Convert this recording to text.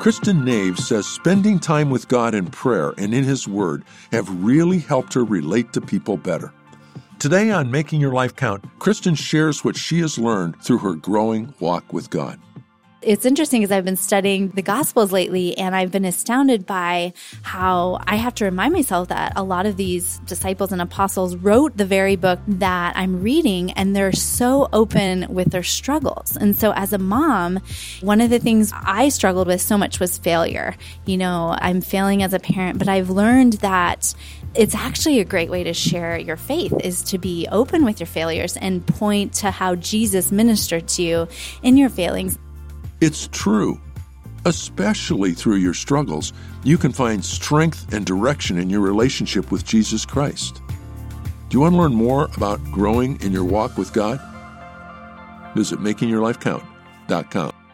Kristen Nave says spending time with God in prayer and in His Word have really helped her relate to people better. Today on Making Your Life Count, Kristen shares what she has learned through her growing walk with God. It's interesting because I've been studying the Gospels lately, and I've been astounded by how I have to remind myself that a lot of these disciples and apostles wrote the very book that I'm reading, and they're so open with their struggles. And so as a mom, one of the things I struggled with so much was failure. I'm failing as a parent, but I've learned that it's actually a great way to share your faith is to be open with your failures and point to how Jesus ministered to you in your failings. It's true. Especially through your struggles, you can find strength and direction in your relationship with Jesus Christ. Do you want to learn more about growing in your walk with God? Visit makingyourlifecount.com.